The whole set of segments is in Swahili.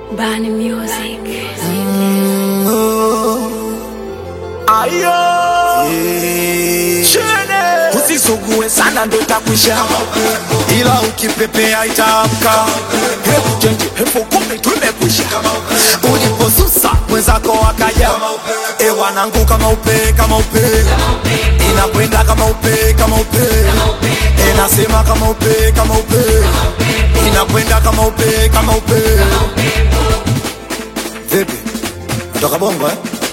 Bani Music. Ayo Shene usisugue sana ndo itakwisha, ila ukipepea itaamka. Hebu chenji, hebu kumi tumekwisha. Uliposusa mwenzako wakaja, wanangu kama upe, kama upe, inakwenda kama upe, kama upe, inasema kama upe, kama upe, inakwenda kama upe, kama upe. Vipi? Kutoka Bongo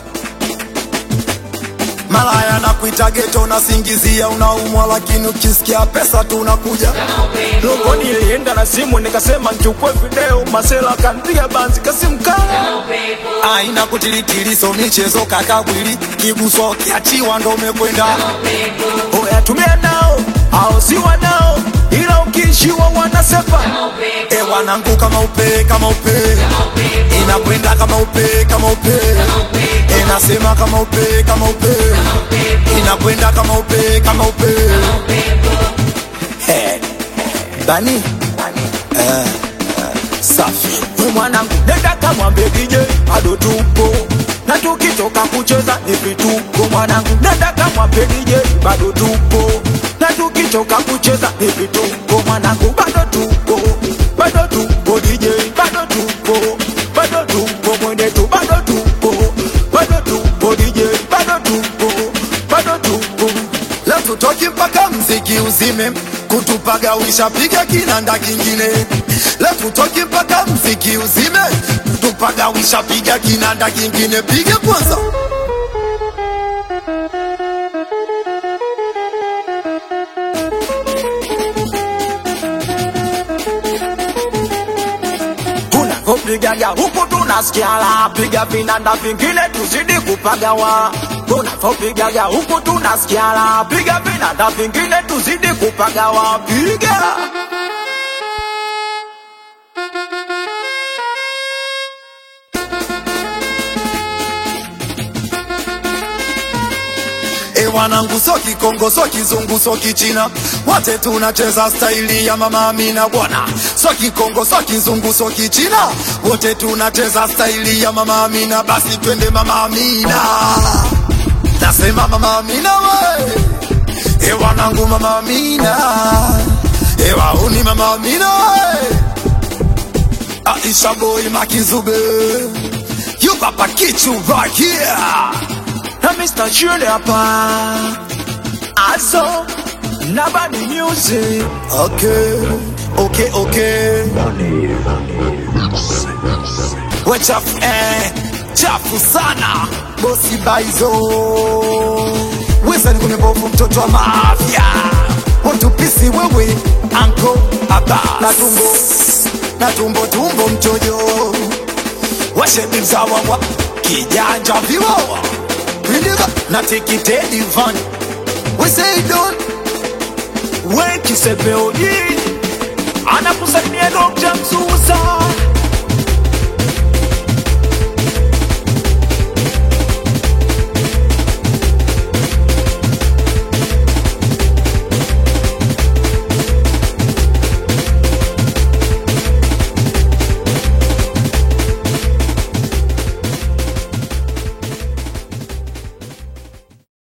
Malaya na kuita ghetto na singizia unaumwa, lakini ukisikia pesa tu unakuja. Logo nilienda na simu nikasema nchukue video, masela kanpiga banzi kasimkana. Aina kutilitili so michezo kakabwili, kiguso kiachiwa ndo umekwenda. Oya tumia nao, hao si wanao, ila ukishiwa wanasepa. Wanangu kama upe, kama upe, inakwenda kama upe, kama upe, inasema kama upe, kama upe, inakwenda kama upe, kama upe. Bani safi. We mwanangu nenda kamwambie DJ bado tupo, na tukitoka kucheza ni vituko. Mwanangu nenda kamwambie DJ bado tupo, na tukitoka kucheza ni vituko. Mwanangu bado tupo, bado tupo DJ, bado tupo, bado tupo mwenetu, bado tupo, bado tupo DJ, bado tupo, bado tupo. Leo tutoki mpaka mziki uzime, kutupaga wishapiga kinanda kingine. Leo tutoki mpaka mziki uzime, kutupaga wishapiga kinanda kingine. Piga kwanza pigaga huku tunasikia la, piga vinanda vingine tuzidi kupagawa. Pigaga huku tunasikia la, piga vinanda vingine tuzidi kupagawa. Piga wanangu so Kikongo, so Kizungu, so Kichina, wote tunacheza staili ya Mama Amina bwana. So Kikongo, so Kizungu, so Kichina, wote tunacheza staili ya Mama Amina. Basi twende Mama Amina, nasema Mama Amina we. Wanangu Mama Amina, wauni Mama Amina we. Aisha boy Makizube, you papa kichu right here. Na Mr. Shule hapa Azo na Bani Music. Okay we chafu chafu sana bosi baizo. Wesa ni kumebofu mtoto wa mafia, watu pisi wewe anko aba na tumbo mchojo washebi mzawawa kijanja viwawa. Na take it divan, we say don't wait, kisepeoni anakusalimia Dr. Msusa.